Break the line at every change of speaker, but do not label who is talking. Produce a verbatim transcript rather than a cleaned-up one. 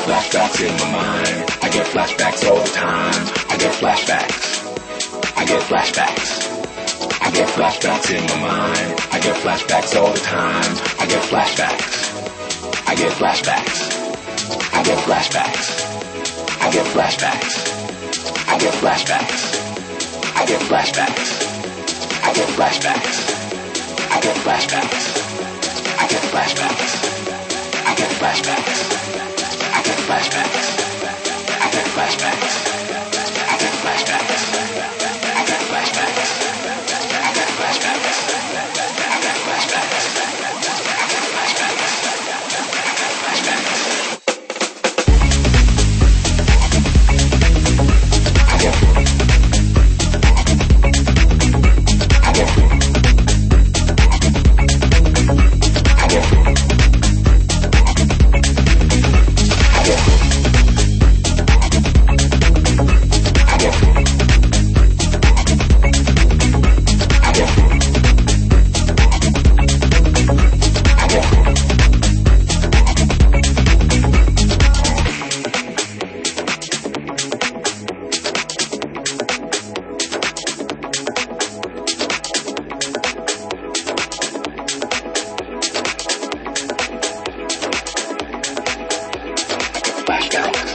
flashbacks in my mind. I get flashbacks all the time. I get flashbacks. I get flashbacks. I get flashbacks in my mind. I get flashbacks all the time. I get flashbacks. I get flashbacks. I get flashbacks. I get flashbacks. I get flashbacks. I get flashbacks. I get flashbacks. I get flashbacks. I get flashbacks. I get flashbacks. I get flashbacks. I get flashbacks. I get flashbacks. I get flashbacks. I get flashbacks. I get flashbacks. I get flashbacks. Flashbacks.